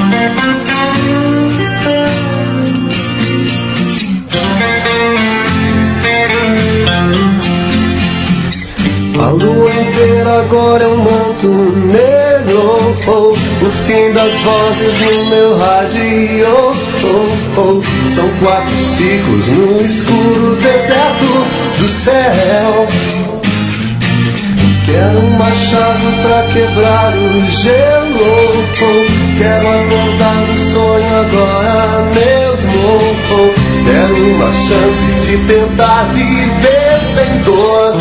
A lua inteira agora é um manto negro, oh, o fim das vozes no meu rádio, oh, oh. São 4 ciclos no escuro deserto do céu. Quero um machado pra quebrar o gelo, oh. Quero acordar do sonho agora mesmo, oh. Quero uma chance de tentar viver sem dor.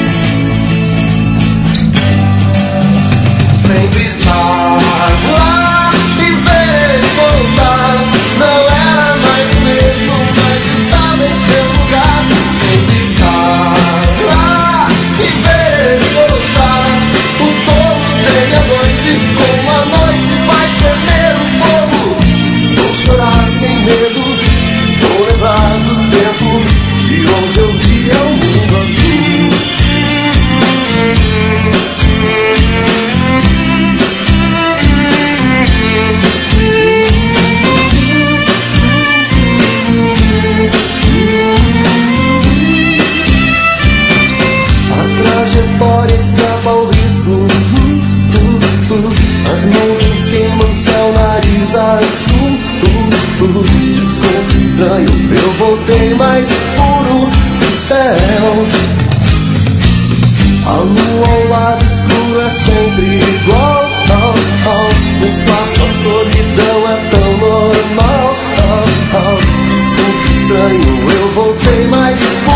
Sempre estar lá e ver voltar. Não era mais mesmo, mas estava em seu lugar. Sempre estar lá e ver voltar. O povo tem a noite, como a noite vai tremer o fogo. Vou chorar sem medo, vou lembrar do tempo de onde eu via o mundo azul. Trajetória escapa ao risco, as nuvens queimam céu, nariz azul. Desconto estranho, eu voltei mais puro do céu. A lua ao lado escuro é sempre igual, no espaço a solidão é tão normal. Desconto estranho, eu voltei mais puro.